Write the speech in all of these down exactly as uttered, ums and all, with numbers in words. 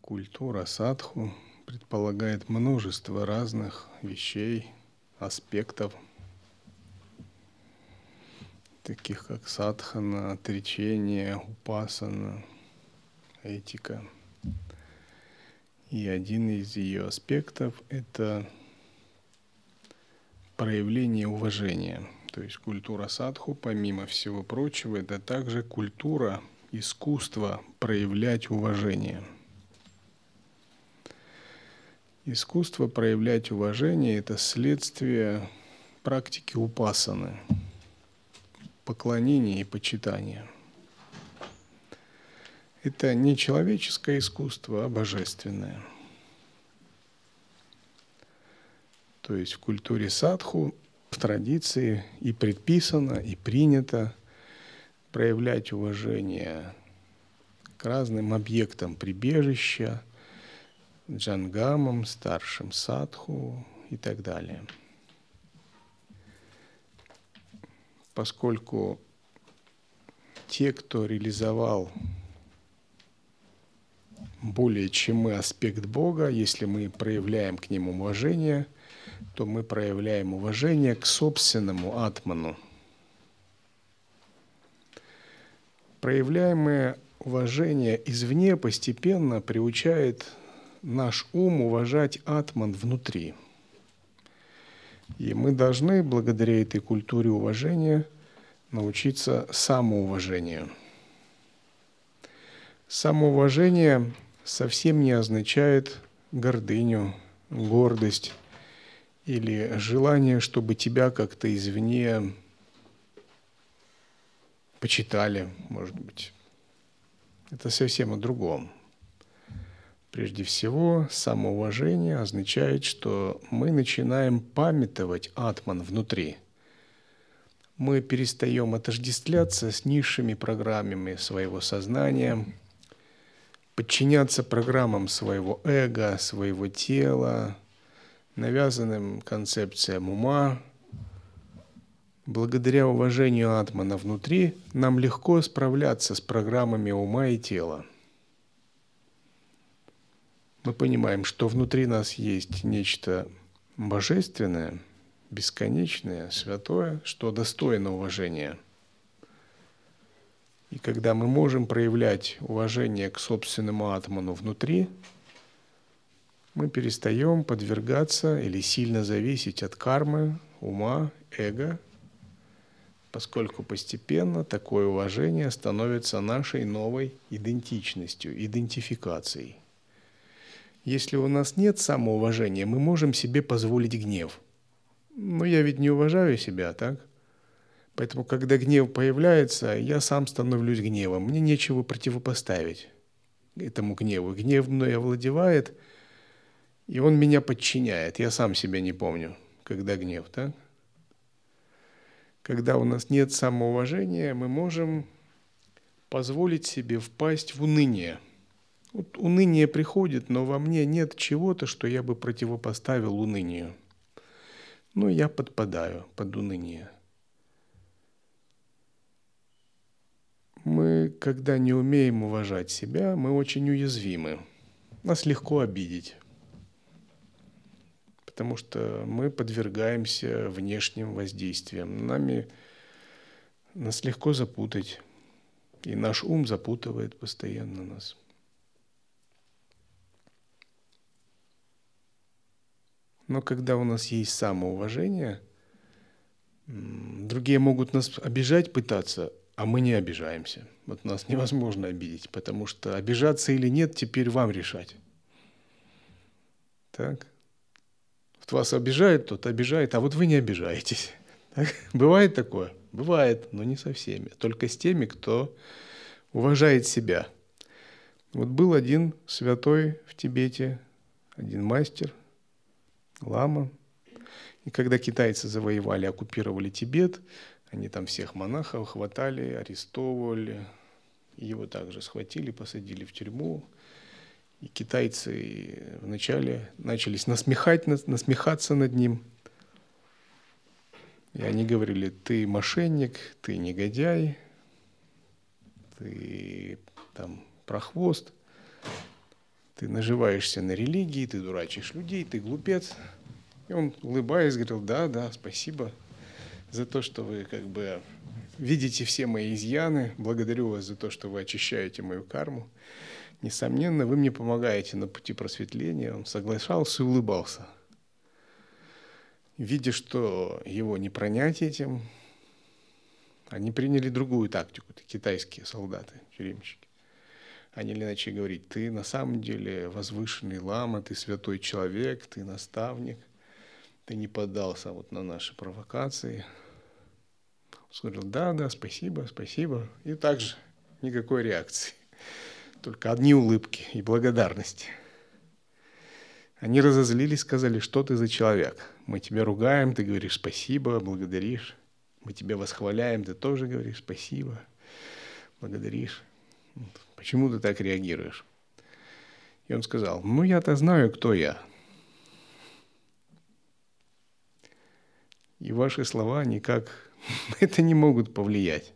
Культура садху предполагает множество разных вещей, аспектов, таких как садхана, отречение, упасана, этика. И один из ее аспектов – это проявление уважения. То есть культура садху, помимо всего прочего, это также культура, искусство проявлять уважение. Искусство проявлять уважение – это следствие практики упасаны, поклонения и почитания. Это не человеческое искусство, а божественное. То есть в культуре садху, в традиции и предписано, и принято проявлять уважение к разным объектам прибежища, джангамам, старшим садху и так далее. Поскольку те, кто реализовал более чем мы аспект Бога, если мы проявляем к нему уважение, то мы проявляем уважение к собственному атману. Проявляемое уважение извне постепенно приучает наш ум уважать атман внутри. И мы должны, благодаря этой культуре уважения, научиться самоуважению. Самоуважение совсем не означает гордыню, гордость или желание, чтобы тебя как-то извне почитали, может быть. Это совсем о другом. Прежде всего, самоуважение означает, что мы начинаем памятовать атман внутри. Мы перестаем отождествляться с низшими программами своего сознания, подчиняться программам своего эго, своего тела, навязанным концепциям ума. Благодаря уважению атмана внутри нам легко справляться с программами ума и тела. Мы понимаем, что внутри нас есть нечто божественное, бесконечное, святое, что достойно уважения. И когда мы можем проявлять уважение к собственному атману внутри, мы перестаем подвергаться или сильно зависеть от кармы, ума, эго, поскольку постепенно такое уважение становится нашей новой идентичностью, идентификацией. Если у нас нет самоуважения, мы можем себе позволить гнев. Но я ведь не уважаю себя, так? Поэтому, когда гнев появляется, я сам становлюсь гневом. Мне нечего противопоставить этому гневу. Гнев мной овладевает, и он меня подчиняет. Я сам себя не помню, когда гнев, так? Когда у нас нет самоуважения, мы можем позволить себе впасть в уныние. Вот уныние приходит, но во мне нет чего-то, что я бы противопоставил унынию. Но я подпадаю под уныние. Мы, когда не умеем уважать себя, мы очень уязвимы. Нас легко обидеть, потому что мы подвергаемся внешним воздействиям. Нами, нас легко запутать, и наш ум запутывает постоянно нас. Но когда у нас есть самоуважение, другие могут нас обижать, пытаться, а мы не обижаемся. Вот нас невозможно обидеть, потому что обижаться или нет, теперь вам решать. Так? Вот вас обижает, тот обижает, а вот вы не обижаетесь. Так? Бывает такое? Бывает, но не со всеми. Только с теми, кто уважает себя. Вот был один святой в Тибете, один мастер, лама. И когда китайцы завоевали, оккупировали Тибет, они там всех монахов хватали, арестовывали. Его также схватили, посадили в тюрьму. И китайцы вначале начались насмехать, насмехаться над ним. И они говорили: ты мошенник, ты негодяй, ты там прохвост, ты наживаешься на религии, ты дурачишь людей, ты глупец. И он, улыбаясь, говорил: да, да, спасибо за то, что вы как бы видите все мои изъяны. Благодарю вас за то, что вы очищаете мою карму. Несомненно, вы мне помогаете на пути просветления. Он соглашался и улыбался. Видя, что его не пронять этим, они приняли другую тактику. Это китайские солдаты, тюремщики. Они, или иначе говорить: ты на самом деле возвышенный лама, ты святой человек, ты наставник, ты не поддался вот на наши провокации. Он сказал: да, да, спасибо, спасибо. И также никакой реакции. Только одни улыбки и благодарности. Они разозлились, сказали: что ты за человек? Мы тебя ругаем, ты говоришь спасибо, благодаришь. Мы тебя восхваляем, ты тоже говоришь спасибо, благодаришь. Почему ты так реагируешь? И он сказал: ну, я-то знаю, кто я. И ваши слова никак это не могут повлиять.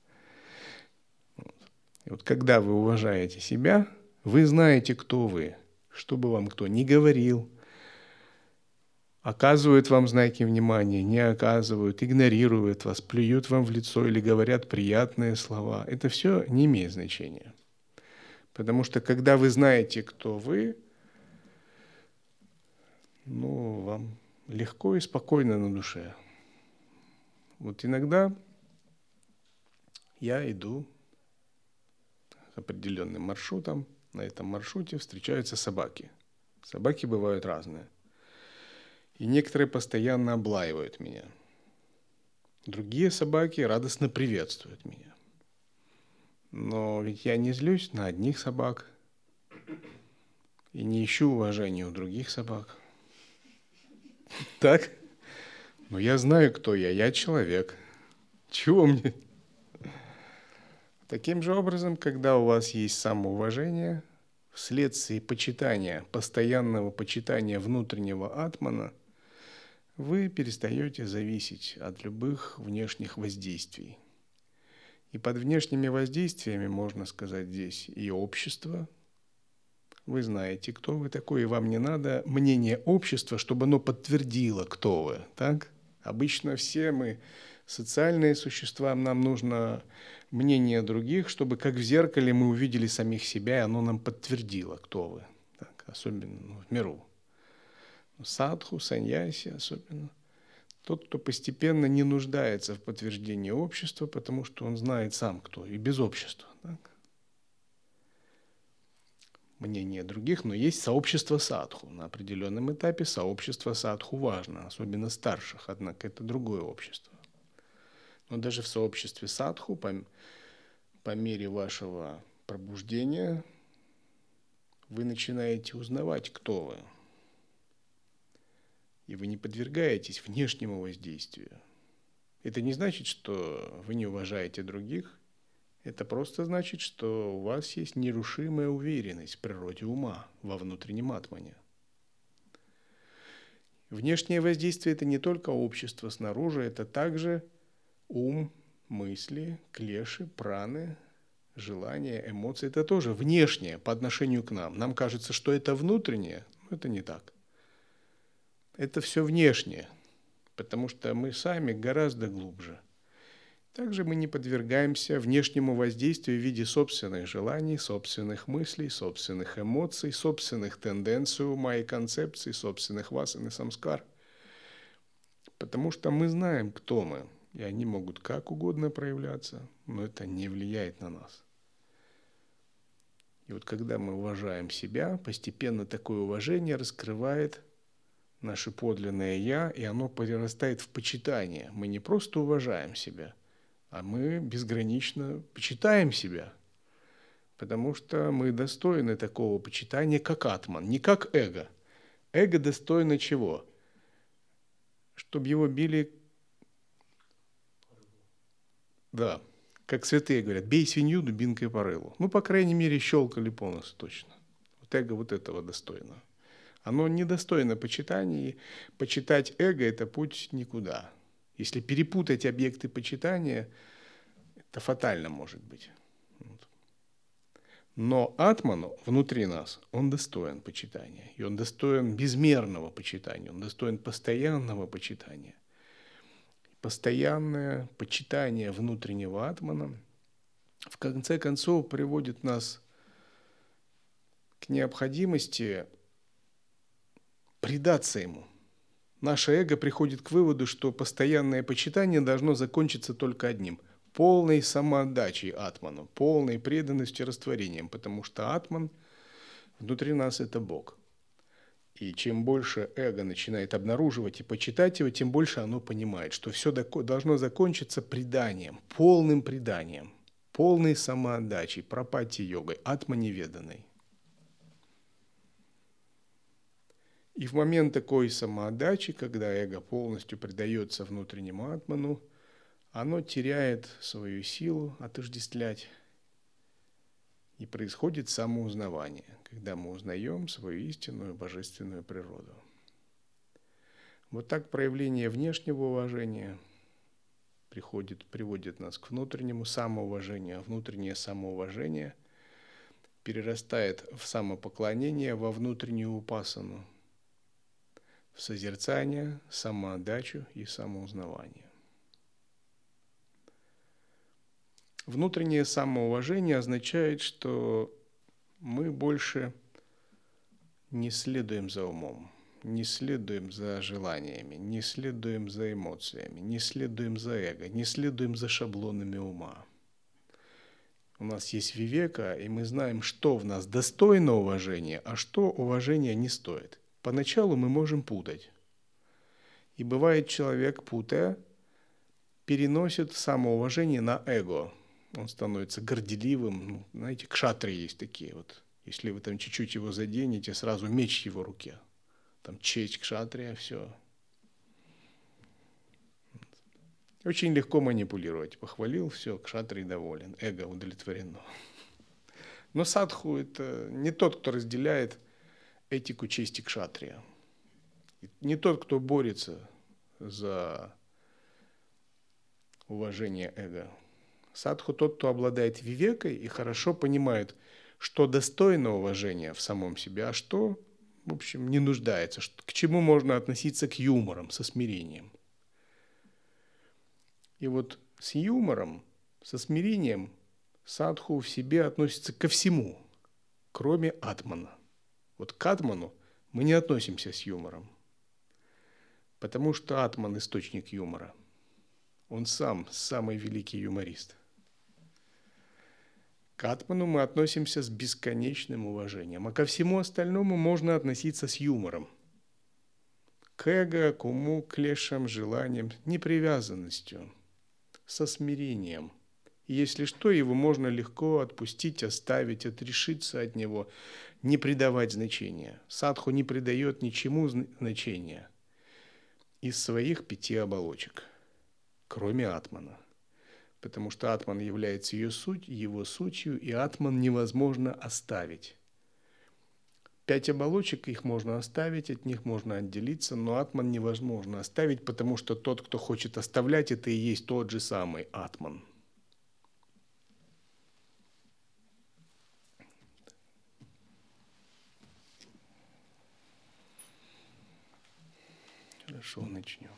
И вот когда вы уважаете себя, вы знаете, кто вы. Что бы вам кто ни говорил, оказывают вам знаки внимания, не оказывают, игнорируют вас, плюют вам в лицо или говорят приятные слова. Это все не имеет значения. Потому что когда вы знаете, кто вы, ну, вам легко и спокойно на душе. Вот иногда я иду определенным маршрутом, на этом маршруте встречаются собаки. Собаки бывают разные. И некоторые постоянно облаивают меня. Другие собаки радостно приветствуют меня. Но ведь я не злюсь на одних собак и не ищу уважения у других собак. Так? Но я знаю, кто я. Я человек. Чего мне? Таким же образом, когда у вас есть самоуважение, вследствие почитания, постоянного почитания внутреннего атмана, вы перестаете зависеть от любых внешних воздействий. И под внешними воздействиями, можно сказать здесь, и общество. Вы знаете, кто вы такой, и вам не надо мнение общества, чтобы оно подтвердило, кто вы. Так? Обычно все мы социальные существа, нам нужно мнение других, чтобы как в зеркале мы увидели самих себя, и оно нам подтвердило, кто вы. Так? Особенно ну, в миру. Садху, саньяси особенно. Тот, кто постепенно не нуждается в подтверждении общества, потому что он знает сам, кто, и без общества. Так? Мнение других, но есть сообщество садху. На определенном этапе сообщество садху важно, особенно старших, однако это другое общество. Но даже в сообществе садху, по, по мере вашего пробуждения, вы начинаете узнавать, кто вы. И вы не подвергаетесь внешнему воздействию. Это не значит, что вы не уважаете других. Это просто значит, что у вас есть нерушимая уверенность в природе ума, во внутреннем атмане. Внешнее воздействие – это не только общество снаружи, это также ум, мысли, клеши, праны, желания, эмоции. Это тоже внешнее по отношению к нам. Нам кажется, что это внутреннее, но это не так. Это все внешнее, потому что мы сами гораздо глубже. Также мы не подвергаемся внешнему воздействию в виде собственных желаний, собственных мыслей, собственных эмоций, собственных тенденций ума и концепций, собственных васан и самскар. Потому что мы знаем, кто мы, и они могут как угодно проявляться, но это не влияет на нас. И вот когда мы уважаем себя, постепенно такое уважение раскрывает наше подлинное «я», и оно перерастает в почитание. Мы не просто уважаем себя, а мы безгранично почитаем себя, потому что мы достойны такого почитания, как атман, не как эго. Эго достойно чего? Чтобы его били, да, как святые говорят, бей свинью дубинкой по рылу. Ну, по крайней мере, щелкали по носу точно. Вот эго вот этого достойно. Оно недостойно почитания, и почитать эго – это путь никуда. Если перепутать объекты почитания, это фатально может быть. Но атману внутри нас, он достоин почитания. И он достоин безмерного почитания, он достоин постоянного почитания. Постоянное почитание внутреннего атмана в конце концов приводит нас к необходимости предаться ему. Наше эго приходит к выводу, что постоянное почитание должно закончиться только одним – полной самоотдачей атману, полной преданностью и растворением, потому что атман внутри нас – это Бог. И чем больше эго начинает обнаруживать и почитать его, тем больше оно понимает, что все должно закончиться преданием, полным преданием, полной самоотдачей, пропати-йогой, атманеведанной. И в момент такой самоотдачи, когда эго полностью предается внутреннему атману, оно теряет свою силу отождествлять, и происходит самоузнавание, когда мы узнаем свою истинную божественную природу. Вот так проявление внешнего уважения приходит, приводит нас к внутреннему самоуважению, а внутреннее самоуважение перерастает в самопоклонение, во внутреннюю упасану, в созерцание, самоотдачу и самоузнавание. Внутреннее самоуважение означает, что мы больше не следуем за умом, не следуем за желаниями, не следуем за эмоциями, не следуем за эго, не следуем за шаблонами ума. У нас есть вивека, и мы знаем, что в нас достойно уважения, а что уважения не стоит. Поначалу мы можем путать. И бывает, человек, путая, переносит самоуважение на эго. Он становится горделивым. Ну, знаете, кшатрии есть такие вот. Если вы там чуть-чуть его заденете, сразу меч в его руке. Там честь кшатрия, все. Очень легко манипулировать. Похвалил, все, кшатрий доволен, эго удовлетворено. Но садху – это не тот, кто разделяет этику чести кшатрия. Не тот, кто борется за уважение эго. Садху тот, кто обладает вивекой и хорошо понимает, что достойно уважения в самом себе, а что, в общем, не нуждается, к чему можно относиться к юмором, со смирением. И вот с юмором, со смирением садху в себе относится ко всему, кроме атмана. Вот к атману мы не относимся с юмором, потому что атман – источник юмора. Он сам самый великий юморист. К атману мы относимся с бесконечным уважением, а ко всему остальному можно относиться с юмором. К эго, к уму, к клешам, желаниям, непривязанностью, со смирением. И если что, его можно легко отпустить, оставить, отрешиться от него, не придавать значения. Садху не придает ничему значения из своих пяти оболочек, кроме атмана. Потому что атман является ее суть, его сутью, и атман невозможно оставить. Пять оболочек, их можно оставить, от них можно отделиться, но атман невозможно оставить, потому что тот, кто хочет оставлять, это и есть тот же самый атман. Хорошо, начнем.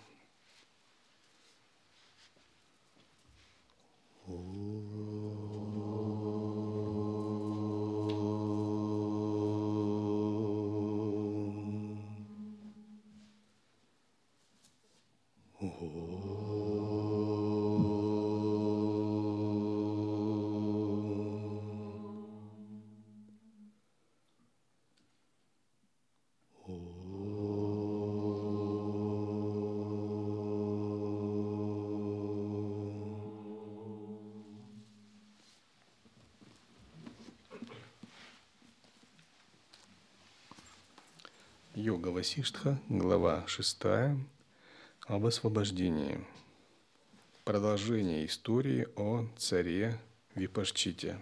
Йога Васиштха, глава шестая, об освобождении. Продолжение истории о царе Випашчите.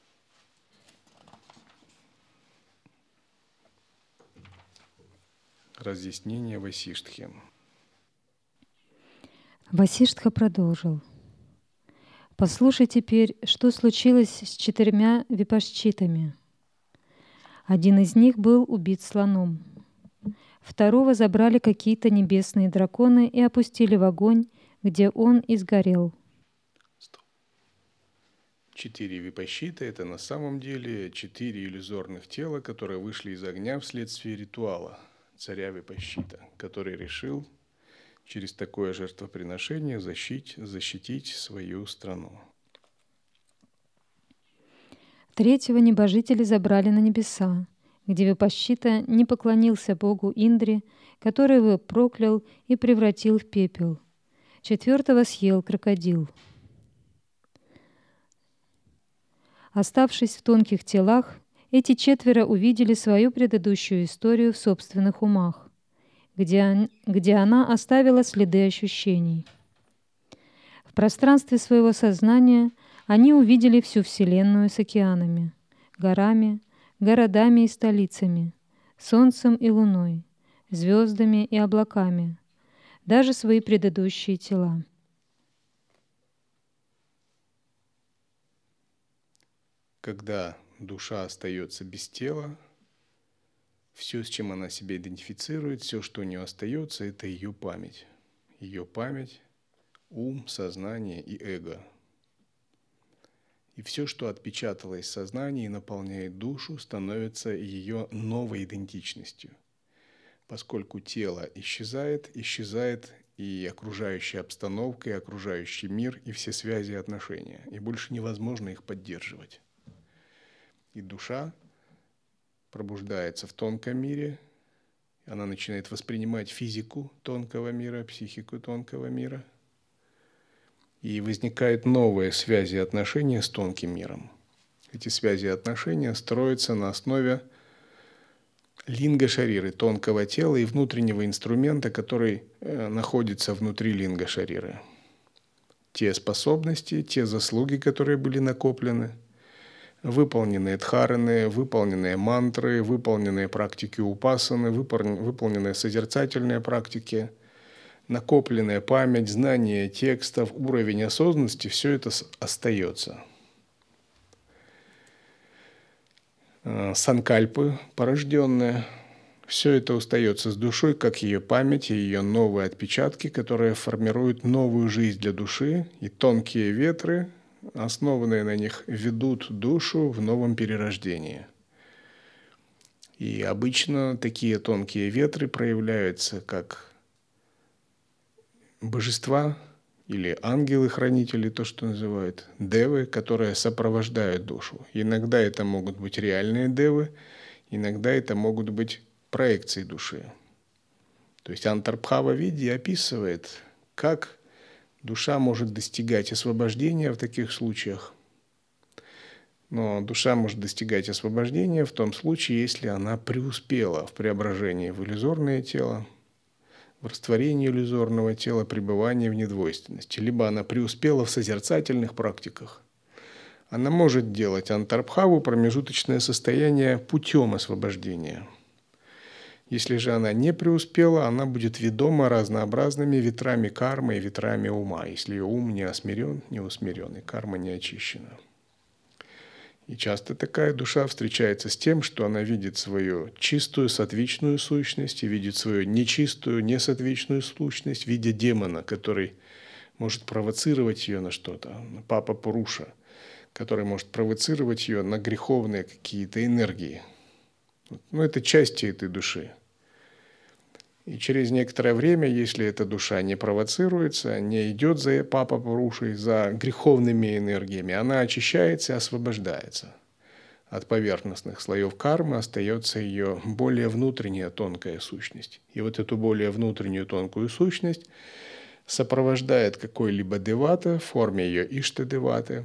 Разъяснение Васиштхи. Васиштха продолжил. Послушай теперь, что случилось с четырьмя випашчитами. Один из них был убит слоном. Второго забрали какие-то небесные драконы и опустили в огонь, где он и сгорел. Четыре випашчиты — это на самом деле четыре иллюзорных тела, которые вышли из огня вследствие ритуала царя Випашчита, который решил через такое жертвоприношение защитить, защитить свою страну. Третьего небожители забрали на небеса, где Випашчита не поклонился богу Индре, который его проклял и превратил в пепел. Четвертого съел крокодил. Оставшись в тонких телах, эти четверо увидели свою предыдущую историю в собственных умах, где, где она оставила следы ощущений. В пространстве своего сознания они увидели всю Вселенную с океанами, горами, городами и столицами, солнцем и луной, звездами и облаками, даже свои предыдущие тела. Когда душа остается без тела, все, с чем она себя идентифицирует, все, что у нее остается, это ее память. Ее память, ум, сознание и эго. И все, что отпечаталось в сознании и наполняет душу, становится ее новой идентичностью. Поскольку тело исчезает, исчезает и окружающая обстановка, и окружающий мир, и все связи и отношения. И больше невозможно их поддерживать. И душа пробуждается в тонком мире, она начинает воспринимать физику тонкого мира, психику тонкого мира, и возникают новые связи и отношения с тонким миром. Эти связи и отношения строятся на основе линга-шариры, тонкого тела и внутреннего инструмента, который находится внутри линга-шариры. Те способности, те заслуги, которые были накоплены, выполненные дхараны, выполненные мантры, выполненные практики упасаны, выполненные созерцательные практики, накопленная память, знание текстов, уровень осознанности – все это остается. Санкальпы, порожденные, все это остается с душой, как ее память и ее новые отпечатки, которые формируют новую жизнь для души, и тонкие ветры, основанные на них, ведут душу в новом перерождении. И обычно такие тонкие ветры проявляются как божества или ангелы-хранители, то, что называют девы, которые сопровождают душу. Иногда это могут быть реальные девы, иногда это могут быть проекции души. То есть Антарбхава-видья описывает, как душа может достигать освобождения в таких случаях. Но душа может достигать освобождения в том случае, если она преуспела в преображении в иллюзорное тело, в растворении иллюзорного тела, пребывании в недвойственности. Либо она преуспела в созерцательных практиках. Она может делать антарбхаву, промежуточное состояние, путем освобождения. Если же она не преуспела, она будет ведома разнообразными ветрами кармы и ветрами ума, если ее ум не осмирен, не усмирен, и карма не очищена. И часто такая душа встречается с тем, что она видит свою чистую сатвичную сущность и видит свою нечистую несатвичную сущность в виде демона, который может провоцировать ее на что-то, на папа Пуруша, который может провоцировать ее на греховные какие-то энергии. Ну, это части этой души. И через некоторое время, если эта душа не провоцируется, не идет за папа Пурушей, за греховными энергиями, она очищается и освобождается. От поверхностных слоев кармы остается ее более внутренняя тонкая сущность. И вот эту более внутреннюю тонкую сущность сопровождает какой-либо девата в форме ее Ишта-деваты,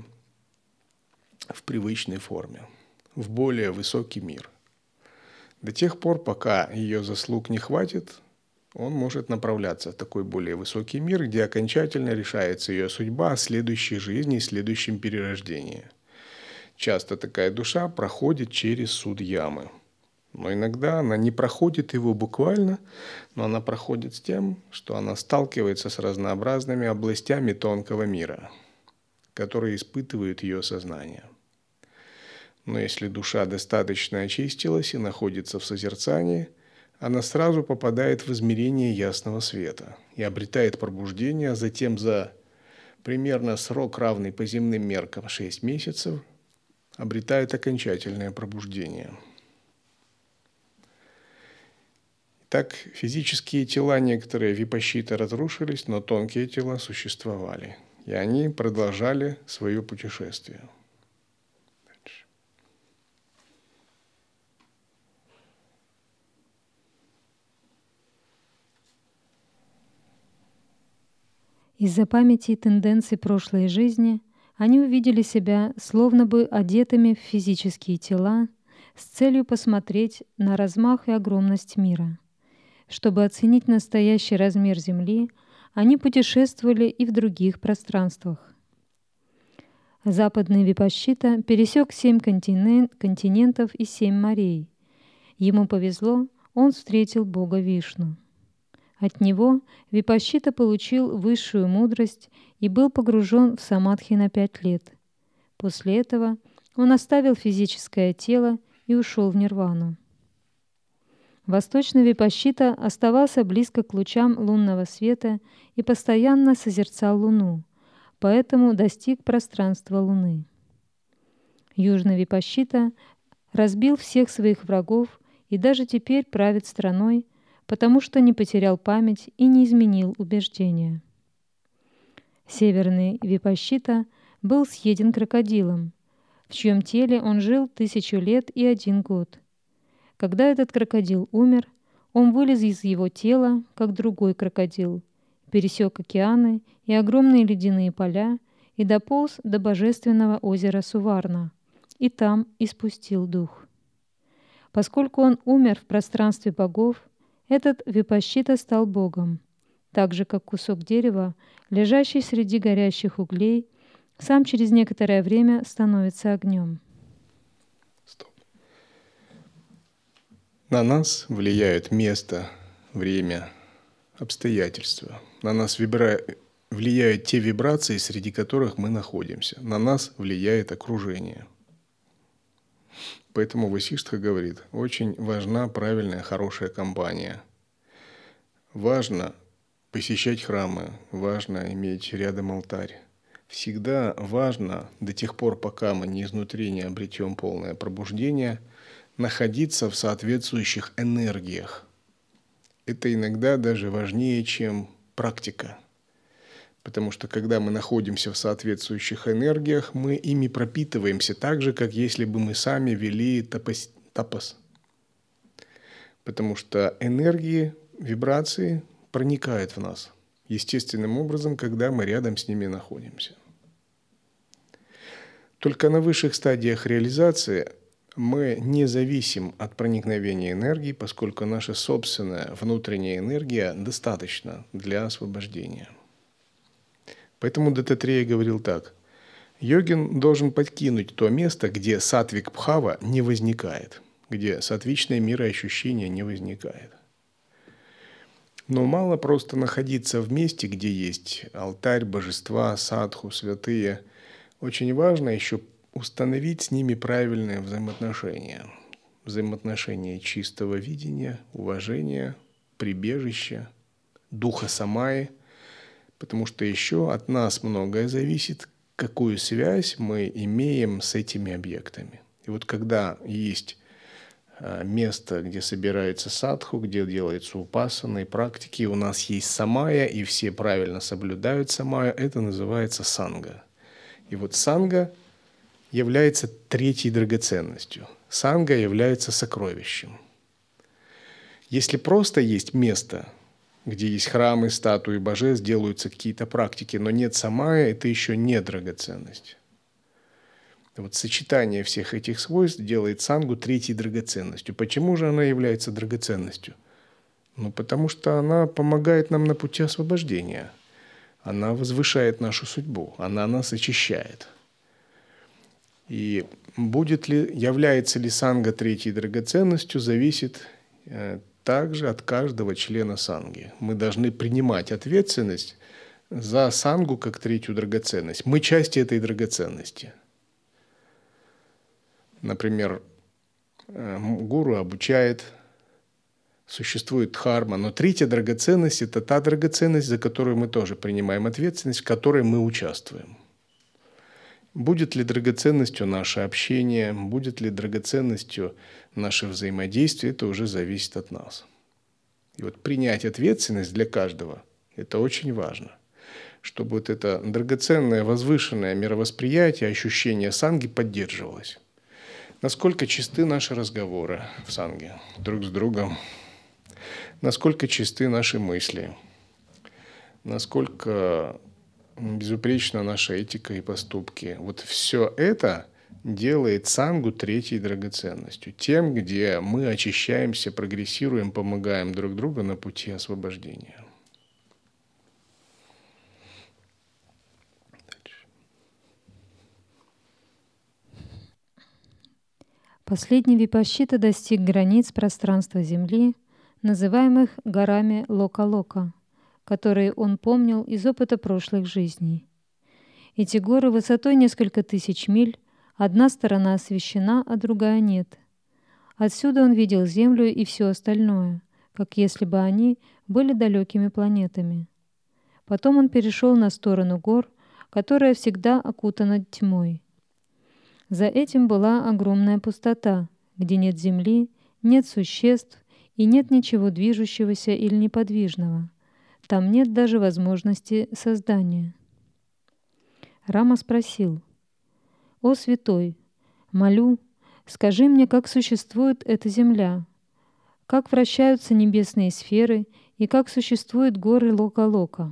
в привычной форме, в более высокий мир. До тех пор, пока ее заслуг не хватит, он может направляться в такой более высокий мир, где окончательно решается ее судьба о следующей жизни и следующем перерождении. Часто такая душа проходит через суд ямы. Но иногда она не проходит его буквально, но она проходит с тем, что она сталкивается с разнообразными областями тонкого мира. которые испытывают ее сознание. Но если душа достаточно очистилась и находится в созерцании, она сразу попадает в измерение ясного света и обретает пробуждение, а затем за примерно срок, равный по земным меркам шесть месяцев, обретает окончательное пробуждение. Так, физические тела некоторые випашшиты разрушились, но тонкие тела существовали, и они продолжали свое путешествие. Из-за памяти и тенденций прошлой жизни они увидели себя словно бы одетыми в физические тела с целью посмотреть на размах и огромность мира. Чтобы оценить настоящий размер Земли, они путешествовали и в других пространствах. Западный випашшита пересек семь континент, континентов и семь морей. Ему повезло, он встретил Бога Вишну. От него випашшита получил высшую мудрость и был погружен в самадхи на пять лет. После этого он оставил физическое тело и ушел в нирвану. Восточный випашшита оставался близко к лучам лунного света и постоянно созерцал Луну, поэтому достиг пространства Луны. Южный випашшита разбил всех своих врагов и даже теперь правит страной, потому что не потерял память и не изменил убеждения. Северный випашшита был съеден крокодилом, в чьем теле он жил тысячу лет и один год. Когда этот крокодил умер, он вылез из его тела, как другой крокодил, пересек океаны и огромные ледяные поля и дополз до божественного озера Суварна, и там испустил дух. Поскольку он умер в пространстве богов, этот випашшита стал богом, так же, как кусок дерева, лежащий среди горящих углей, сам через некоторое время становится огнем. Стоп. На нас влияют место, время, обстоятельства. На нас вибра... влияют те вибрации, среди которых мы находимся. На нас влияет окружение. Поэтому Васиштха говорит, очень важна правильная, хорошая компания. Важно посещать храмы, важно иметь рядом алтарь. Всегда важно, до тех пор, пока мы не изнутри не обретем полное пробуждение, находиться в соответствующих энергиях. Это иногда даже важнее, чем практика. Потому что когда мы находимся в соответствующих энергиях, мы ими пропитываемся так же, как если бы мы сами вели тапас. тапас. Потому что энергии, вибрации проникают в нас естественным образом, когда мы рядом с ними находимся. Только на высших стадиях реализации мы не зависим от проникновения энергии, поскольку наша собственная внутренняя энергия достаточна для освобождения. Поэтому Даттатрея говорил так. Йогин должен покинуть то место, где сатвик бхава не возникает, где сатвичное мироощущение не возникает. Но мало просто находиться в месте, где есть алтарь, божества, садху, святые. Очень важно еще установить с ними правильные взаимоотношения. Взаимоотношения чистого видения, уважения, прибежища, духа самаи. Потому что еще от нас многое зависит, какую связь мы имеем с этими объектами. И вот когда есть место, где собирается садху, где делается упасана и практики, у нас есть самая, и все правильно соблюдают самая, это называется санга. И вот санга является третьей драгоценностью. Санга является сокровищем. Если просто есть место, где есть храмы, статуи божеств, делаются какие-то практики, но нет самая, это еще не драгоценность. Вот сочетание всех этих свойств делает сангу третьей драгоценностью. Почему же она является драгоценностью? Ну, потому что она помогает нам на пути освобождения. Она возвышает нашу судьбу, она нас очищает. И будет ли, является ли санга третьей драгоценностью, зависит э, также от каждого члена санги. Мы должны принимать ответственность за сангу как третью драгоценность. Мы часть этой драгоценности. Например, гуру обучает, существует дхарма, но третья драгоценность – это та драгоценность, за которую мы тоже принимаем ответственность, в которой мы участвуем. Будет ли драгоценностью наше общение, будет ли драгоценностью наше взаимодействие, это уже зависит от нас. И вот принять ответственность для каждого – это очень важно, чтобы вот это драгоценное, возвышенное мировосприятие, ощущение санги поддерживалось. Насколько чисты наши разговоры в санге друг с другом, насколько чисты наши мысли, насколько безупречна наша этика и поступки. Вот все это делает сангу третьей драгоценностью, тем, где мы очищаемся, прогрессируем, помогаем друг другу на пути освобождения. Последний випашчита достиг границ пространства Земли, называемых горами Лока-Лока, которые он помнил из опыта прошлых жизней. Эти горы высотой несколько тысяч миль, одна сторона освещена, а другая нет. Отсюда он видел Землю и все остальное, как если бы они были далекими планетами. Потом он перешел на сторону гор, которая всегда окутана тьмой. За этим была огромная пустота, где нет земли, нет существ и нет ничего движущегося или неподвижного. Там нет даже возможности создания. Рама спросил: «О святой, молю, скажи мне, как существует эта земля, как вращаются небесные сферы и как существуют горы Лока-Лока».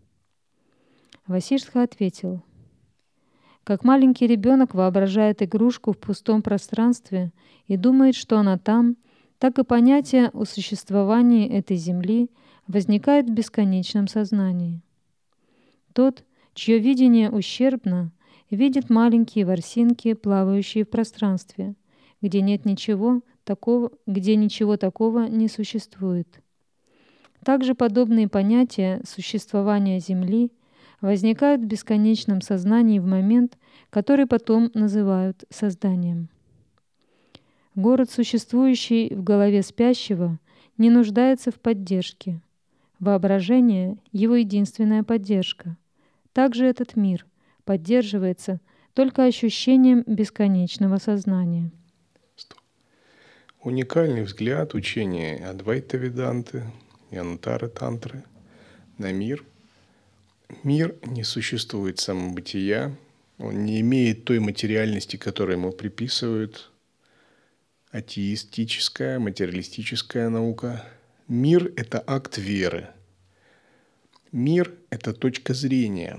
Васиштха ответил: «Как маленький ребенок воображает игрушку в пустом пространстве и думает, что она там, так и понятие о существовании этой земли возникает в бесконечном сознании. Тот, чье видение ущербно, видит маленькие ворсинки, плавающие в пространстве, где нет ничего такого, где ничего такого не существует. Также подобные понятия существования Земли возникают в бесконечном сознании в момент, который потом называют созданием. Город, существующий в голове спящего, не нуждается в поддержке. Воображение — его единственная поддержка. Также этот мир поддерживается только ощущением бесконечного сознания». Уникальный взгляд учения Адвайта-веданты и Анутара-тантры на мир. Мир не существует самобытия, он не имеет той материальности, которую ему приписывают атеистическая, материалистическая наука. Мир – это акт веры. Мир – это точка зрения.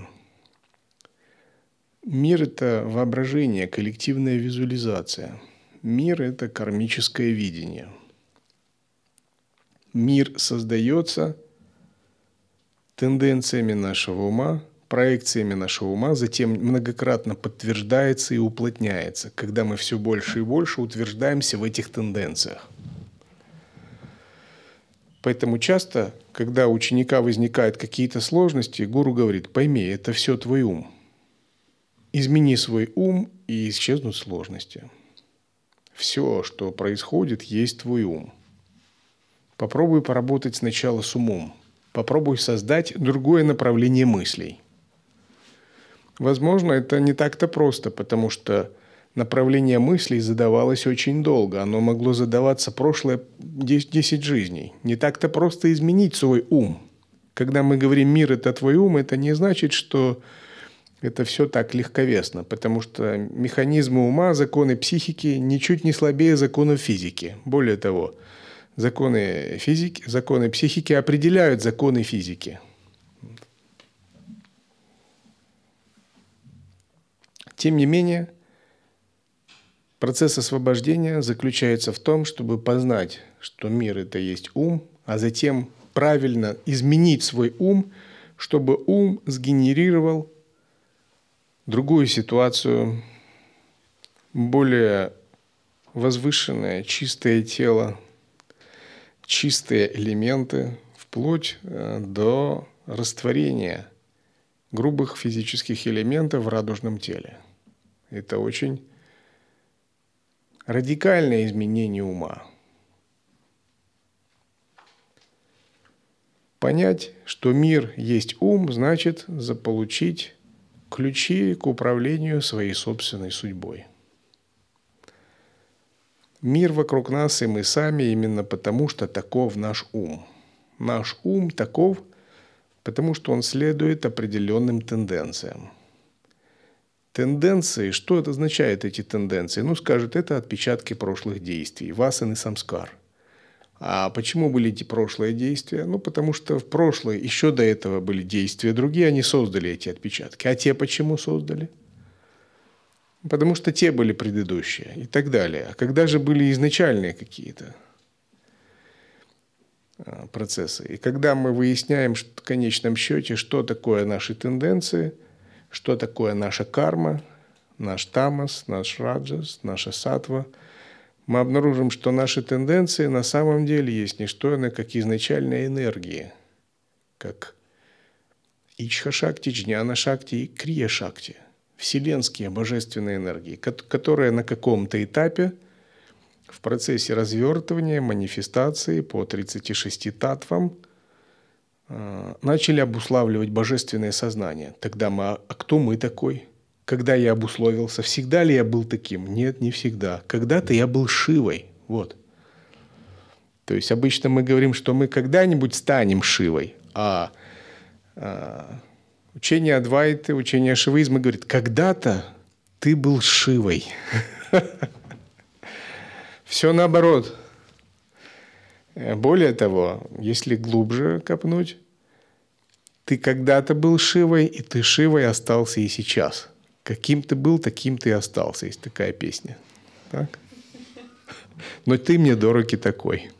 Мир – это воображение, коллективная визуализация. Мир – это кармическое видение. Мир создается тенденциями нашего ума, проекциями нашего ума, затем многократно подтверждается и уплотняется, когда мы все больше и больше утверждаемся в этих тенденциях. Поэтому часто, когда у ученика возникают какие-то сложности, гуру говорит: пойми, это все твой ум. Измени свой ум, и исчезнут сложности. Все, что происходит, есть твой ум. Попробуй поработать сначала с умом. Попробуй создать другое направление мыслей. Возможно, это не так-то просто, потому что направление мыслей задавалось очень долго. Оно могло задаваться прошлые десять жизней. Не так-то просто изменить свой ум. Когда мы говорим «мир – это твой ум», это не значит, что это все так легковесно, потому что механизмы ума, законы психики ничуть не слабее законов физики. Более того, законы физики, законы психики определяют законы физики. Тем не менее, процесс освобождения заключается в том, чтобы познать, что мир – это есть ум, а затем правильно изменить свой ум, чтобы ум сгенерировал другую ситуацию, более возвышенное, чистое тело, чистые элементы, вплоть до растворения грубых физических элементов в радужном теле. Это очень радикальное изменение ума. Понять, что мир есть ум, значит заполучить ключи к управлению своей собственной судьбой. Мир вокруг нас и мы сами именно потому, что таков наш ум. Наш ум таков, потому что он следует определенным тенденциям. Тенденции, что это означает, эти тенденции? Ну, скажет, это отпечатки прошлых действий, васаны, самскар. А почему были эти прошлые действия? Ну, потому что в прошлое, еще до этого были действия другие, они создали эти отпечатки. А те почему создали? Потому что те были предыдущие и так далее. А когда же были изначальные какие-то процессы? И когда мы выясняем в конечном счете, что такое наши тенденции, что такое наша карма, наш тамас, наш раджас, наша саттва, мы обнаружим, что наши тенденции на самом деле есть не что иное, как изначальная энергия, как ичха-шакти, джняна-шакти и крия-шакти, вселенские божественные энергии, которые на каком-то этапе в процессе развертывания, манифестации по тридцати шести татвам начали обуславливать божественное сознание. Тогда мы, а кто мы такой? Когда я обусловился? Всегда ли я был таким? Нет, не всегда. Когда-то я был Шивой. Вот. То есть обычно мы говорим, что мы когда-нибудь станем Шивой. А, а учение Адвайты, учение шиваизма говорит, когда-то ты был Шивой. Все наоборот. Более того, если глубже копнуть, ты когда-то был Шивой, и ты Шивой остался и сейчас. Каким ты был, таким ты и остался. Есть такая песня. Так? Но ты мне дорог и такой.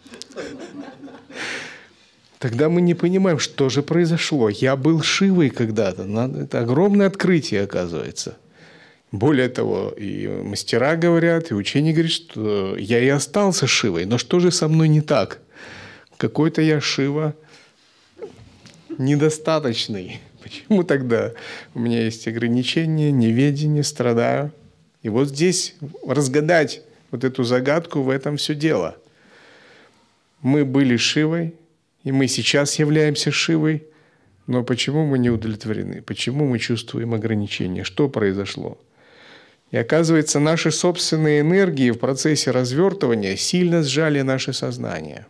Тогда мы не понимаем, что же произошло. Я был Шивой когда-то. Это огромное открытие, оказывается. Более того, и мастера говорят, и учение говорит, что я и остался Шивой. Но что же со мной не так? Какой-то я Шива недостаточный. Почему тогда у меня есть ограничения, неведение, страдаю? И вот здесь разгадать вот эту загадку, в этом все дело. Мы были Шивой, и мы сейчас являемся Шивой, но почему мы не удовлетворены? Почему мы чувствуем ограничения? Что произошло? И оказывается, наши собственные энергии в процессе развертывания сильно сжали наше сознание.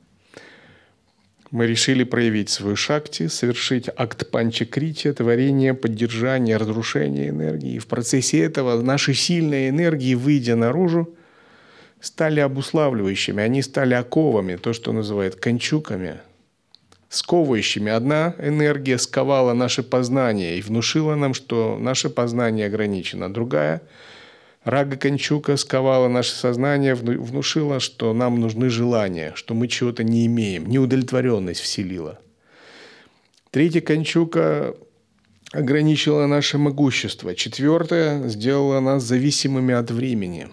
Мы решили проявить свою шакти, совершить акт панчакрити, творение, поддержание, разрушение энергии. И в процессе этого наши сильные энергии, выйдя наружу, стали обуславливающими. Они стали оковами, то, что называют канчуками, сковывающими. Одна энергия сковала наше познание и внушила нам, что наше познание ограничено. Другая рага канчука сковала наше сознание, внушила, что нам нужны желания, что мы чего-то не имеем, неудовлетворенность вселила. Третья канчука ограничила наше могущество. Четвертая сделала нас зависимыми от времени.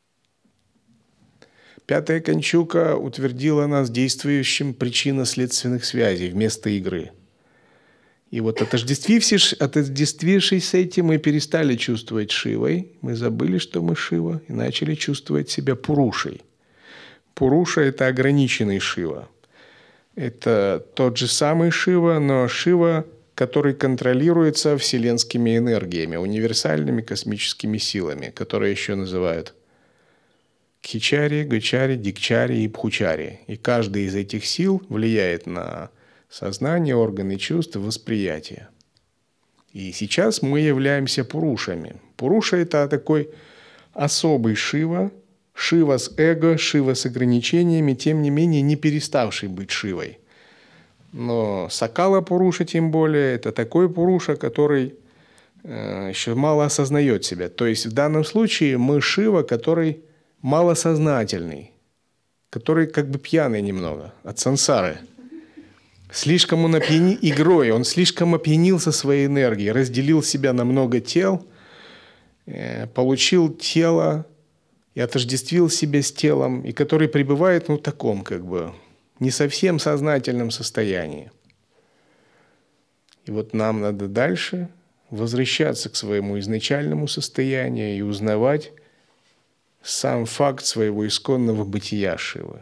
Пятая канчука утвердила нас действующим причинно-следственных связей вместо игры. И вот отождествившись, отождествившись с этим, мы перестали чувствовать Шивой, мы забыли, что мы Шива, и начали чувствовать себя Пурушей. Пуруша – это ограниченный Шива. Это тот же самый Шива, но Шива, который контролируется вселенскими энергиями, универсальными космическими силами, которые еще называют Кхичари, Гачари, Дикчари и Пхучари. И каждый из этих сил влияет на сознание, органы чувств, восприятие. И сейчас мы являемся пурушами. Пуруша – это такой особый Шива, Шива с эго, Шива с ограничениями, тем не менее не переставший быть Шивой. Но Сакала Пуруша тем более – это такой Пуруша, который э, еще мало осознает себя. То есть в данном случае мы Шива, который малосознательный, который как бы пьяный немного от сансары. Слишком он опьянил игрой, он слишком опьянился своей энергией, разделил себя на много тел, получил тело и отождествил себя с телом, и который пребывает ну, в таком как бы не совсем сознательном состоянии. И вот нам надо дальше возвращаться к своему изначальному состоянию и узнавать сам факт своего исконного бытия Шивы.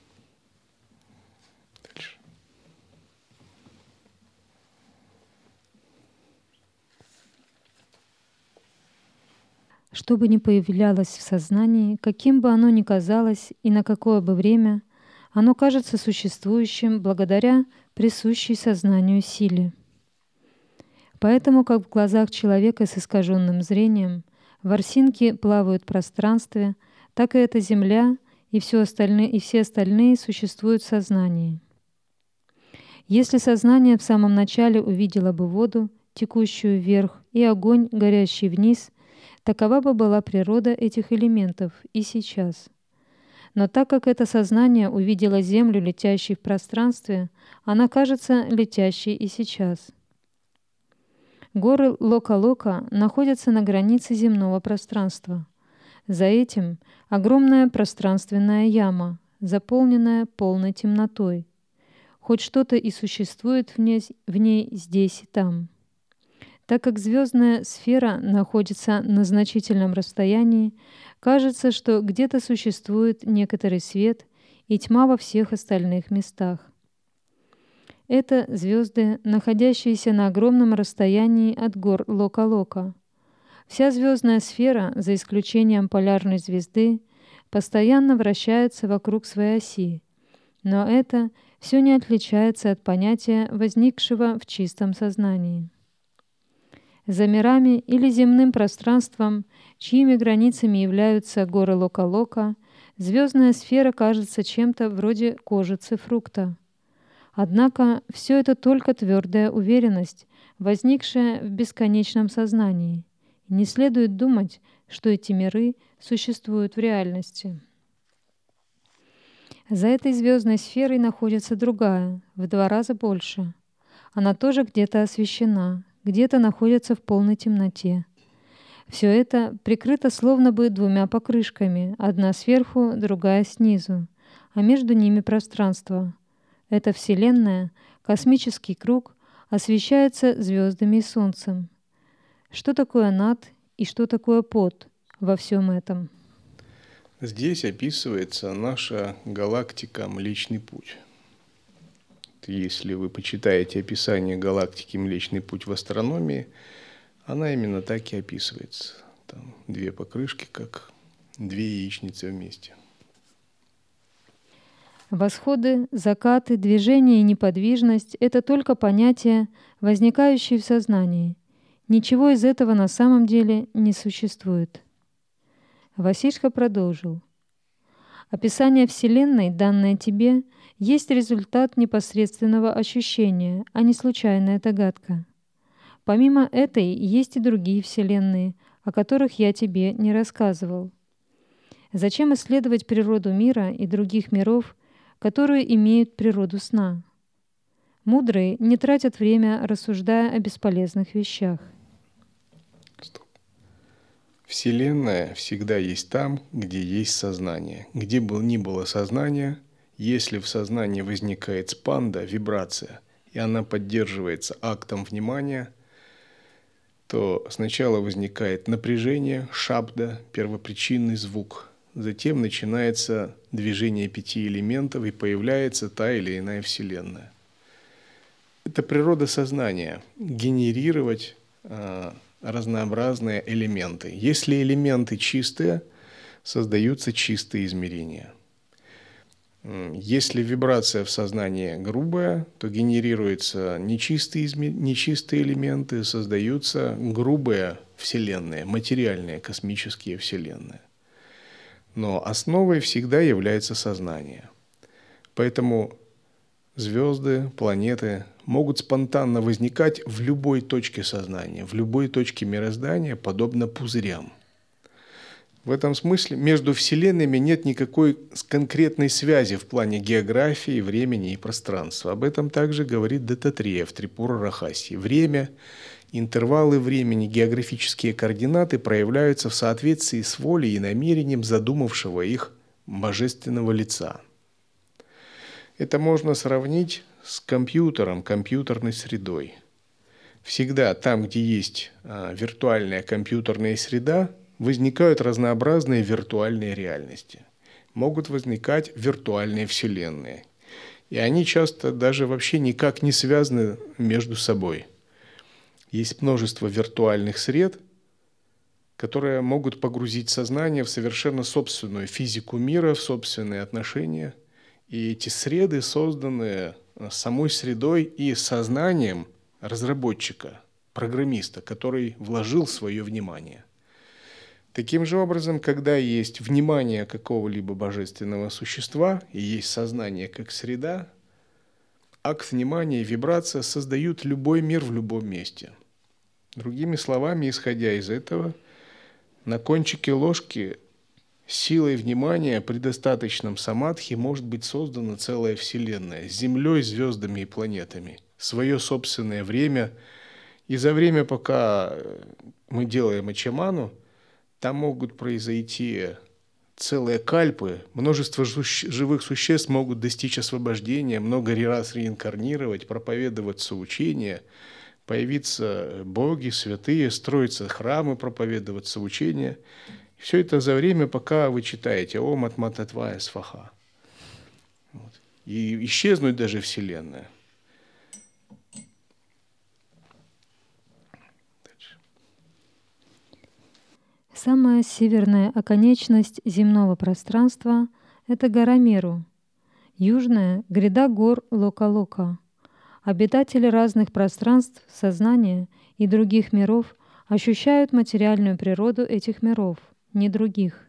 Дальше. Что бы ни появлялось в сознании, каким бы оно ни казалось и на какое бы время, оно кажется существующим благодаря присущей сознанию силе. Поэтому, как в глазах человека с искаженным зрением ворсинки плавают в пространстве, так и эта Земля и все остальные, и все остальные существуют в сознании. Если сознание в самом начале увидело бы воду, текущую вверх, и огонь, горящий вниз, такова бы была природа этих элементов и сейчас. Но так как это сознание увидело Землю, летящей в пространстве, она кажется летящей и сейчас. Горы Лока-Лока находятся на границе земного пространства. За этим огромная пространственная яма, заполненная полной темнотой. Хоть что-то и существует в ней, в ней здесь и там. Так как звездная сфера находится на значительном расстоянии, кажется, что где-то существует некоторый свет и тьма во всех остальных местах. Это звезды, находящиеся на огромном расстоянии от гор Лока-Лока. Вся звездная сфера, за исключением полярной звезды, постоянно вращается вокруг своей оси, но это все не отличается от понятия, возникшего в чистом сознании. За мирами или земным пространством, чьими границами являются горы Лока-Лока, звездная сфера кажется чем-то вроде кожицы фрукта. Однако все это только твердая уверенность, возникшая в бесконечном сознании. И не следует думать, что эти миры существуют в реальности. За этой звездной сферой находится другая, в два раза больше. Она тоже где-то освещена, где-то находится в полной темноте. Все это прикрыто словно бы двумя покрышками, одна сверху, другая снизу, а между ними пространство. Эта Вселенная, космический круг, освещается звездами и Солнцем. Что такое над и что такое под во всем этом? Здесь описывается наша галактика Млечный Путь. Если вы почитаете описание галактики Млечный Путь в астрономии, она именно так и описывается. Там две покрышки, как две яичницы вместе. Восходы, закаты, движение и неподвижность — это только понятия, возникающие в сознании. Ничего из этого на самом деле не существует. Васиштха продолжил. Описание Вселенной, данное тебе, есть результат непосредственного ощущения, а не случайная догадка. Помимо этой есть и другие Вселенные, о которых я тебе не рассказывал. Зачем исследовать природу мира и других миров, которые имеют природу сна? Мудрые не тратят время, рассуждая о бесполезных вещах. Стоп. Вселенная всегда есть там, где есть сознание. Где бы ни было сознание, если в сознании возникает спанда, вибрация, и она поддерживается актом внимания, то сначала возникает напряжение, шабда, первопричинный звук. Затем начинается движение пяти элементов, и появляется та или иная Вселенная. Это природа сознания – генерировать э, разнообразные элементы. Если элементы чистые, создаются чистые измерения. Если вибрация в сознании грубая, то генерируются нечистые, изме... нечистые элементы, создаются грубые вселенные, материальные космические вселенные. Но основой всегда является сознание. Поэтому звезды, планеты могут спонтанно возникать в любой точке сознания, в любой точке мироздания, подобно пузырям. В этом смысле между вселенными нет никакой конкретной связи в плане географии, времени и пространства. Об этом также говорит Даттатрея в Трипура-Рахаси. Время, интервалы времени, географические координаты проявляются в соответствии с волей и намерением задумавшего их божественного лица. Это можно сравнить с компьютером, компьютерной средой. Всегда там, где есть а, виртуальная компьютерная среда, возникают разнообразные виртуальные реальности. Могут возникать виртуальные вселенные. И они часто даже вообще никак не связаны между собой. Есть множество виртуальных сред, которые могут погрузить сознание в совершенно собственную физику мира, в собственные отношения. И эти среды созданы самой средой и сознанием разработчика, программиста, который вложил свое внимание. Таким же образом, когда есть внимание какого-либо божественного существа и есть сознание как среда, акт внимания и вибрация создают любой мир в любом месте. Другими словами, исходя из этого, на кончике ложки силой внимания при достаточном самадхи может быть создана целая вселенная с Землей, звездами и планетами, свое собственное время. И за время, пока мы делаем ачаману, там могут произойти целые кальпы, множество живых существ могут достичь освобождения, много раз реинкарнировать, проповедовать соучения, появиться боги, святые, строятся храмы, проповедовать соучения. Все это за время, пока вы читаете «Ом Атмататвая Сваха». Вот. И исчезнуть даже Вселенная. Дальше. Самая северная оконечность земного пространства — это гора Меру. Южная — гряда гор Лока-Лока. Обитатели разных пространств, сознания и других миров ощущают материальную природу этих миров, не других.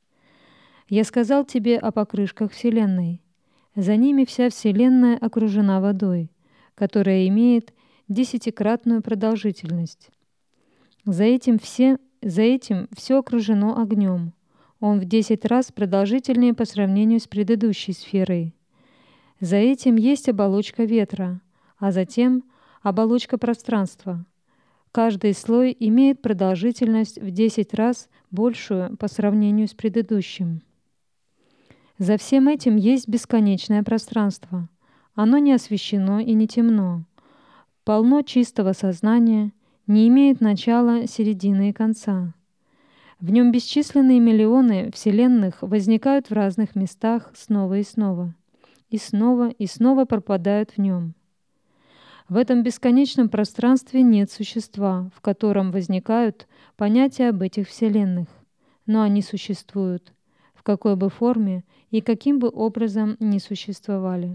Я сказал тебе о покрышках Вселенной. За ними вся Вселенная окружена водой, которая имеет десятикратную продолжительность. За этим все, за этим все окружено огнем. Он в десять раз продолжительнее по сравнению с предыдущей сферой. За этим есть оболочка ветра, а затем оболочка пространства. Каждый слой имеет продолжительность в десять раз большую по сравнению с предыдущим. За всем этим есть бесконечное пространство. Оно не освещено и не темно. Полно чистого сознания, не имеет начала, середины и конца. В нем бесчисленные миллионы вселенных возникают в разных местах снова и снова, и снова и снова пропадают в нем. В этом бесконечном пространстве нет существа, в котором возникают понятия об этих вселенных, но они существуют, в какой бы форме и каким бы образом ни существовали.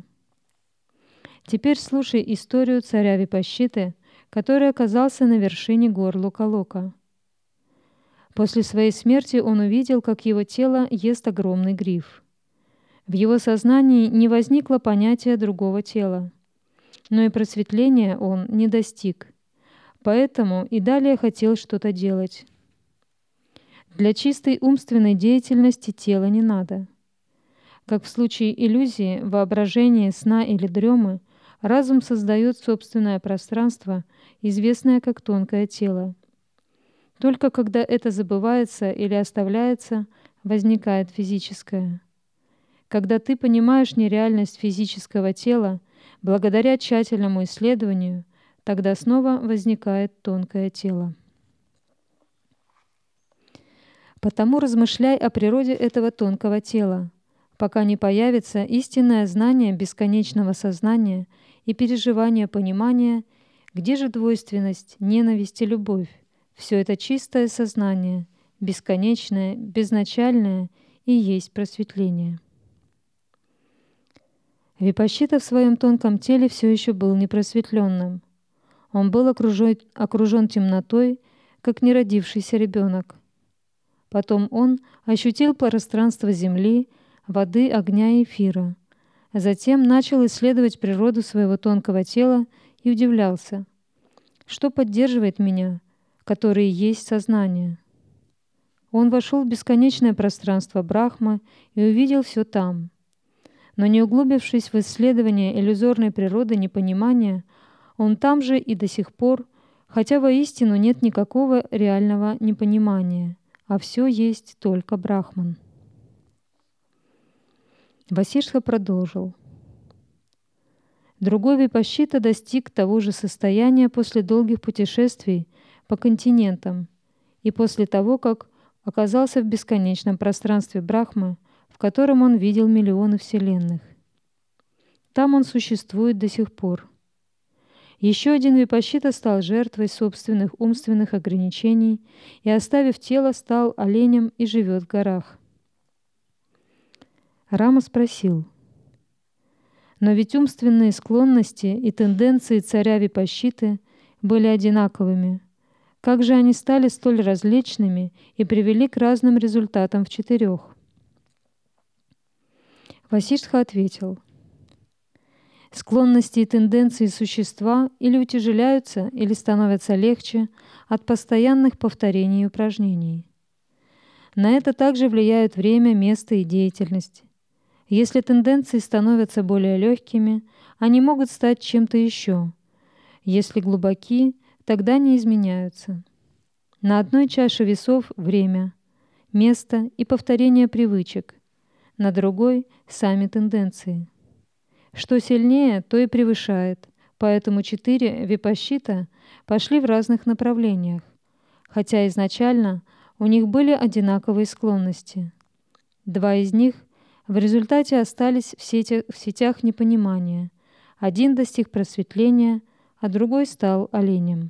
Теперь слушай историю царя Випашчиты, который оказался на вершине гор Лока-Лока. После своей смерти он увидел, как его тело ест огромный гриф. В его сознании не возникло понятия другого тела, но и просветления он не достиг, поэтому и далее хотел что-то делать. Для чистой умственной деятельности тела не надо. Как в случае иллюзии, воображения, сна или дремы, разум создает собственное пространство, известное как тонкое тело. Только когда это забывается или оставляется, возникает физическое. Когда ты понимаешь нереальность физического тела, благодаря тщательному исследованию, тогда снова возникает тонкое тело. Потому размышляй о природе этого тонкого тела, пока не появится истинное знание бесконечного сознания и переживание понимания, где же двойственность, ненависть и любовь. Все это чистое сознание, бесконечное, безначальное и есть просветление. Випашчита в своем тонком теле все еще был непросветленным. Он был окружен, окружен темнотой, как неродившийся ребенок. Потом он ощутил пространство земли, воды, огня и эфира. Затем начал исследовать природу своего тонкого тела и удивлялся, что поддерживает меня, который есть сознание. Он вошел в бесконечное пространство Брахмы и увидел все там. Но не углубившись в исследование иллюзорной природы непонимания, он там же и до сих пор, хотя воистину нет никакого реального непонимания, а все есть только Брахман. Васиштха продолжил. Другой Випашчита достиг того же состояния после долгих путешествий по континентам и после того, как оказался в бесконечном пространстве Брахмы, в котором он видел миллионы вселенных. Там он существует до сих пор. Еще один Випашчита стал жертвой собственных умственных ограничений и, оставив тело, стал оленем и живет в горах. Рама спросил: «Но ведь умственные склонности и тенденции царя Випашчиты были одинаковыми. Как же они стали столь различными и привели к разным результатам в четырех?» Васиштха ответил: «Склонности и тенденции существа или утяжеляются, или становятся легче от постоянных повторений и упражнений. На это также влияют время, место и деятельность. Если тенденции становятся более легкими, они могут стать чем-то еще. Если глубоки, тогда не изменяются. На одной чаше весов — время, место и повторение привычек, на другой — сами тенденции. Что сильнее, то и превышает, поэтому четыре Випашчита пошли в разных направлениях, хотя изначально у них были одинаковые склонности. Два из них в результате остались в сетях, в сетях непонимания. Один достиг просветления, а другой стал оленем.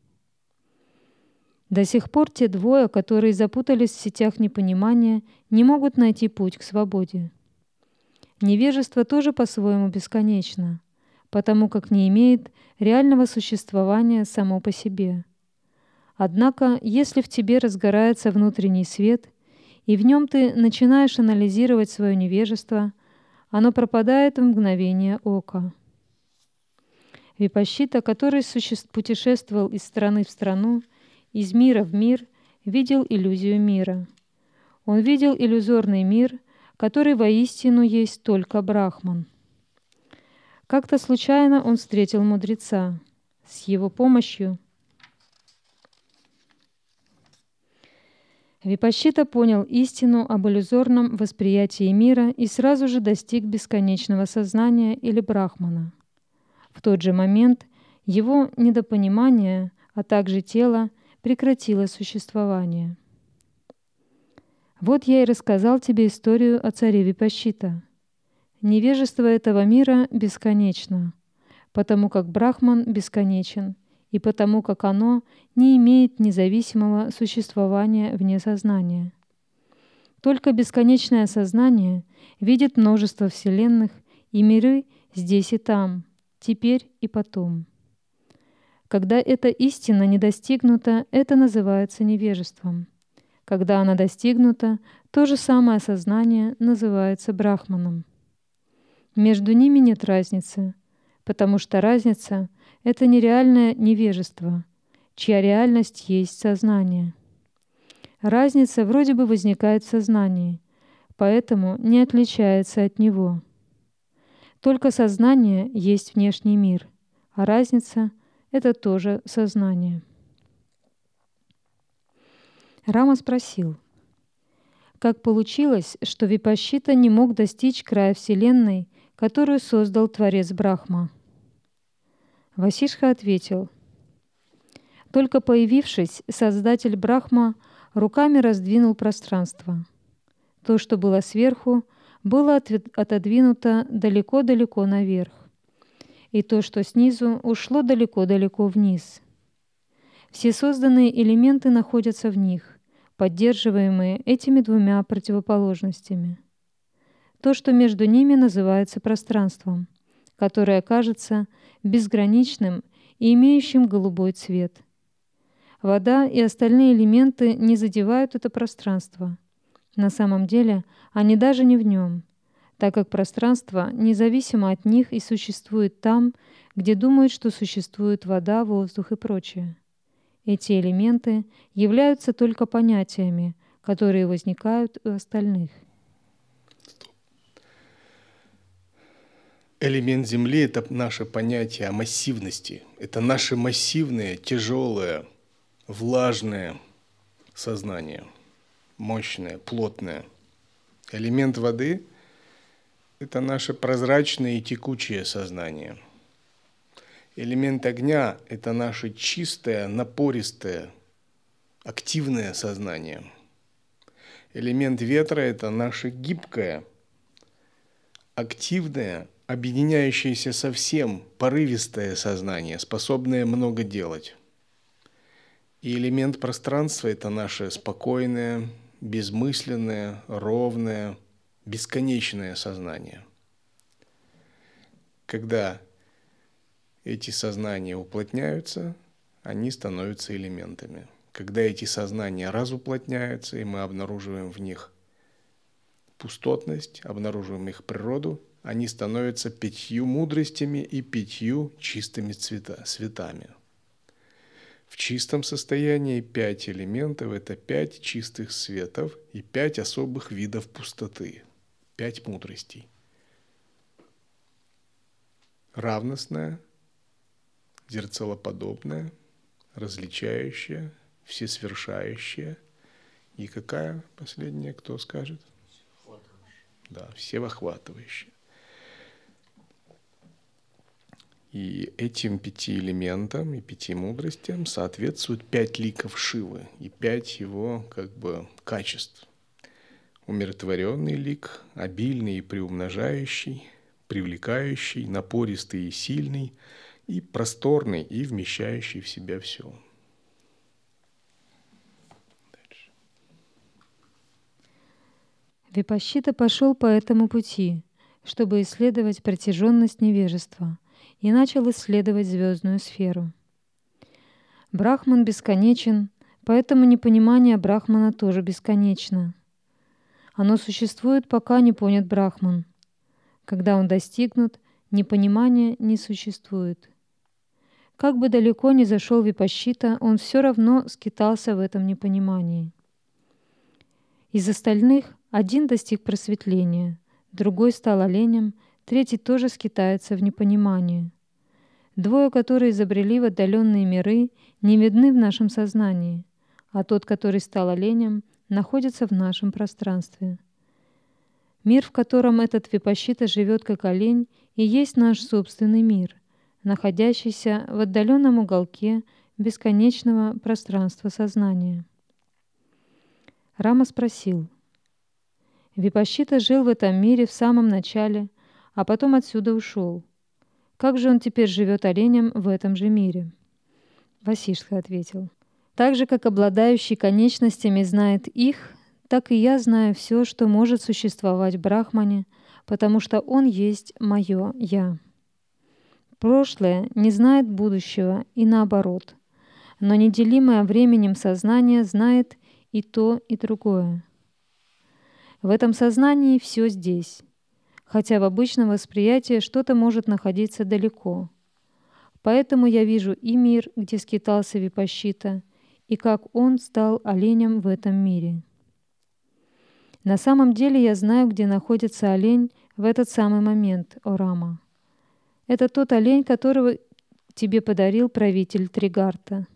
До сих пор те двое, которые запутались в сетях непонимания, не могут найти путь к свободе. Невежество тоже по-своему бесконечно, потому как не имеет реального существования само по себе. Однако, если в тебе разгорается внутренний свет, и в нем ты начинаешь анализировать свое невежество, оно пропадает в мгновение ока. Випашчита, который путешествовал из страны в страну, из мира в мир, видел иллюзию мира. Он видел иллюзорный мир, который воистину есть только Брахман. Как-то случайно он встретил мудреца. С его помощью Випашчита понял истину об иллюзорном восприятии мира и сразу же достиг бесконечного сознания или Брахмана. В тот же момент его недопонимание, а также тело, прекратило существование. Вот я и рассказал тебе историю о царе Випашчита. Невежество этого мира бесконечно, потому как Брахман бесконечен, и потому как оно не имеет независимого существования вне сознания. Только бесконечное сознание видит множество вселенных и миры здесь и там, теперь и потом. Когда эта истина не достигнута, это называется невежеством. Когда она достигнута, то же самое сознание называется Брахманом. Между ними нет разницы, потому что разница — это нереальное невежество, чья реальность есть сознание. Разница вроде бы возникает в сознании, поэтому не отличается от него. Только сознание есть внешний мир, а разница — это тоже сознание. Рама спросил: как получилось, что Випашчита не мог достичь края Вселенной, которую создал Творец Брахма? Васиштха ответил: только появившись, Создатель Брахма руками раздвинул пространство. То, что было сверху, было отодвинуто далеко-далеко наверх, и то, что снизу, ушло далеко-далеко вниз. Все созданные элементы находятся в них, поддерживаемые этими двумя противоположностями. То, что между ними, называется пространством, которое кажется безграничным и имеющим голубой цвет. Вода и остальные элементы не задевают это пространство. На самом деле они даже не в нем, так как пространство независимо от них и существует там, где думают, что существует вода, воздух и прочее. Эти элементы являются только понятиями, которые возникают у остальных. Элемент Земли — это наше понятие о массивности. Это наше массивное, тяжелое, влажное сознание, мощное, плотное. Элемент воды — это наше прозрачное и текучее сознание. Элемент огня – это наше чистое, напористое, активное сознание. Элемент ветра – это наше гибкое, активное, объединяющееся со всем, порывистое сознание, способное много делать. И элемент пространства – это наше спокойное, безмысленное, ровное, бесконечное сознание. Когда эти сознания уплотняются, они становятся элементами. Когда эти сознания разуплотняются, и мы обнаруживаем в них пустотность, обнаруживаем их природу, они становятся пятью мудростями и пятью чистыми цвета, цветами. В чистом состоянии пять элементов – это пять чистых светов и пять особых видов пустоты, пять мудростей. Равностная, зеркалоподобная, различающая, всесвершающая. И какая последняя, кто скажет? Да, всеохватывающая. И этим пяти элементам и пяти мудростям соответствуют пять ликов Шивы и пять его как бы качеств. Умиротворенный лик, обильный и приумножающий, привлекающий, напористый и сильный, и просторный и вмещающий в себя все. Дальше. Випашчита пошел по этому пути, чтобы исследовать протяженность невежества, и начал исследовать звездную сферу. Брахман бесконечен, поэтому непонимание Брахмана тоже бесконечно. Оно существует, пока не понят Брахман. Когда он достигнут, непонимания не существует. Как бы далеко ни зашел Випашчита, он все равно скитался в этом непонимании. Из остальных один достиг просветления, другой стал оленем, третий тоже скитается в непонимании. Двое, которые изобрели в отдаленные миры, не видны в нашем сознании, а тот, который стал оленем, находится в нашем пространстве. Мир, в котором этот Випашчита живет как олень, и есть наш собственный мир, находящийся в отдаленном уголке бесконечного пространства сознания. Рама спросил: Випашчита жил в этом мире в самом начале, а потом отсюда ушел. Как же он теперь живет оленем в этом же мире? Васиштха ответил: так же, как обладающий конечностями знает их, так и я знаю все, что может существовать в Брахмане, потому что он есть мое «я». Прошлое не знает будущего и наоборот, но неделимое временем сознание знает и то, и другое. В этом сознании все здесь, хотя в обычном восприятии что-то может находиться далеко. Поэтому я вижу и мир, где скитался Випашчита, и как он стал оленем в этом мире. На самом деле я знаю, где находится олень в этот самый момент, о Рама. Это тот олень, которого тебе подарил правитель Тригарта.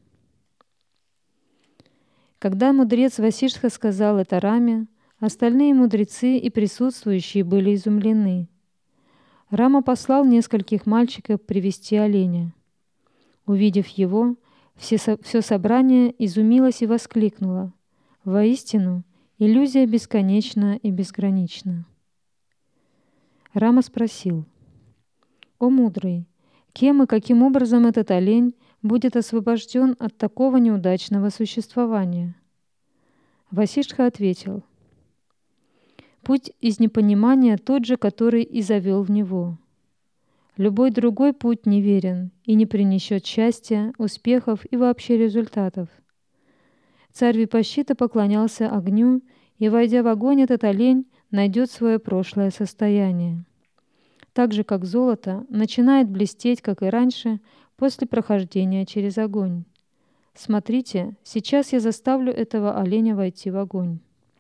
Когда мудрец Васиштха сказал это Раме, остальные мудрецы и присутствующие были изумлены. Рама послал нескольких мальчиков привести оленя. Увидев его, все, все собрание изумилось и воскликнуло: «Воистину, иллюзия бесконечна и безгранична». Рама спросил: «О мудрый, кем и каким образом этот олень будет освобожден от такого неудачного существования?» Васиштха ответил: «Путь из непонимания тот же, который и завел в него. Любой другой путь неверен и не принесет счастья, успехов и вообще результатов». Царь Випашчита поклонялся огню, и, войдя в огонь, этот олень найдет свое прошлое состояние. Так же, как золото начинает блестеть, как и раньше, после прохождения через огонь. Смотрите, сейчас я заставлю этого оленя войти в огонь.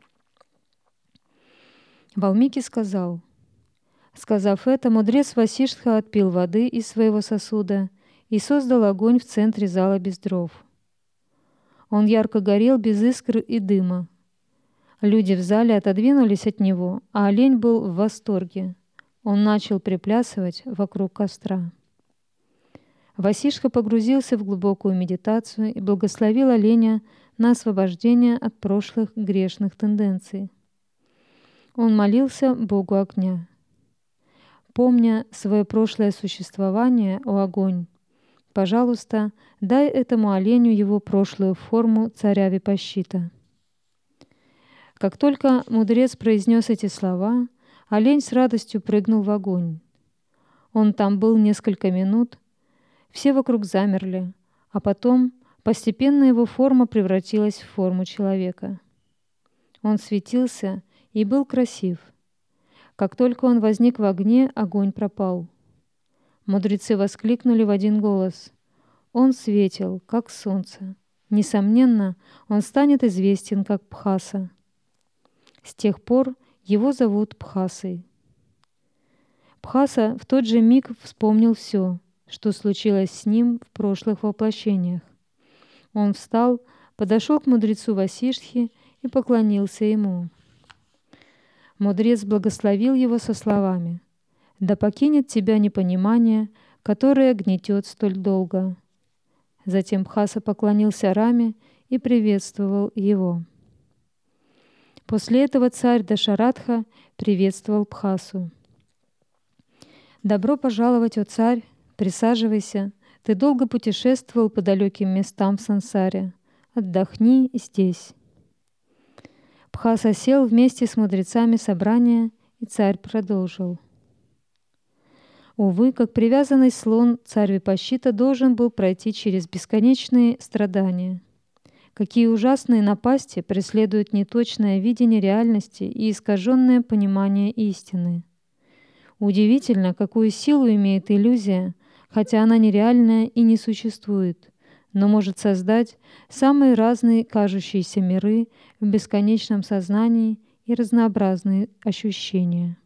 Валмики сказал. Сказав это, мудрец Васиштха отпил воды из своего сосуда и создал огонь в центре зала без дров. Он ярко горел без искр и дыма. Люди в зале отодвинулись от него, а олень был в восторге. Он начал приплясывать вокруг костра. Васишка погрузился в глубокую медитацию и благословил оленя на освобождение от прошлых грешных тенденций. Он молился Богу огня. Помня свое прошлое существование, о огонь, пожалуйста, дай этому оленю его прошлую форму царя Випашчита. Как только мудрец произнес эти слова, олень с радостью прыгнул в огонь. Он там был несколько минут, все вокруг замерли, а потом постепенно его форма превратилась в форму человека. Он светился и был красив. Как только он возник в огне, огонь пропал. Мудрецы воскликнули в один голос: «Он светил, как солнце. Несомненно, он станет известен как Пхаса». С тех пор его зовут Пхасой. Пхаса в тот же миг вспомнил все, что случилось с ним в прошлых воплощениях. Он встал, подошел к мудрецу Васиштхи и поклонился ему. Мудрец благословил его со словами: «Да покинет тебя непонимание, которое гнетет столь долго». Затем Пхаса поклонился Раме и приветствовал его. После этого царь Дашаратха приветствовал Пхасу. «Добро пожаловать, о царь! Присаживайся. Ты долго путешествовал по далеким местам в сансаре. Отдохни здесь». Пхаса сел вместе с мудрецами собрания, и царь продолжил. Увы, как привязанный слон, царь Випашчита должен был пройти через бесконечные страдания. Какие ужасные напасти преследуют неточное видение реальности и искаженное понимание истины. Удивительно, какую силу имеет иллюзия, хотя она нереальная и не существует, но может создать самые разные кажущиеся миры в бесконечном сознании и разнообразные ощущения.